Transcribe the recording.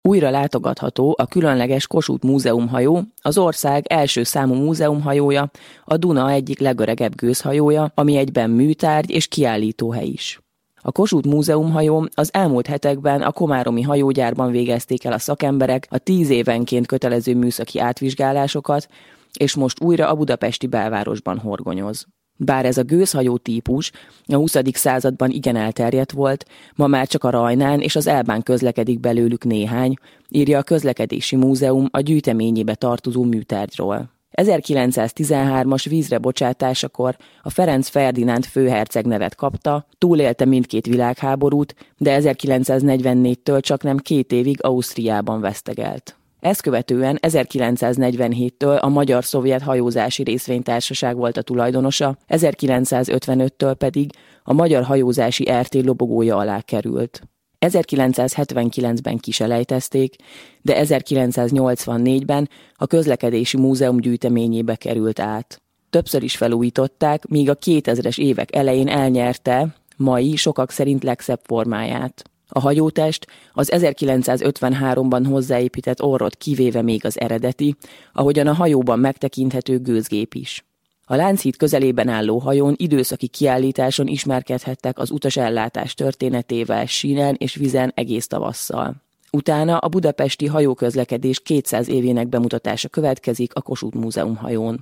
Újra látogatható a különleges Kossuth Múzeumhajó, az ország első számú múzeumhajója, a Duna egyik legöregebb gőzhajója, ami egyben műtárgy és kiállítóhely is. A Kossuth Múzeumhajó az elmúlt hetekben a komáromi hajógyárban végezték el a szakemberek a 10 évenként kötelező műszaki átvizsgálásokat, és most újra a budapesti belvárosban horgonyoz. Bár ez a gőzhajó típus a 20. században igen elterjedt volt, ma már csak a Rajnán és az Elbán közlekedik belőlük néhány, írja a Közlekedési Múzeum a gyűjteményébe tartozó műtárgyról. 1913-as vízre bocsátásakor a Ferenc Ferdinánd főherceg nevet kapta, túlélte mindkét világháborút, de 1944-től csaknem 2 évig Ausztriában vesztegelt. Ezt követően 1947-től a Magyar-Szovjet Hajózási Részvénytársaság volt a tulajdonosa, 1955-től pedig a Magyar Hajózási RT lobogója alá került. 1979-ben kiselejtezték, de 1984-ben a Közlekedési Múzeum gyűjteményébe került át. Többször is felújították, míg a 2000-es évek elején elnyerte mai, sokak szerint legszebb formáját. A hajótest az 1953-ban hozzáépített orrot kivéve még az eredeti, ahogyan a hajóban megtekinthető gőzgép is. A Lánchíd közelében álló hajón időszaki kiállításon ismerkedhettek az utasellátás történetével sínen és vizen egész tavasszal. Utána a budapesti hajóközlekedés 200 évének bemutatása következik a Kossuth Múzeumhajón.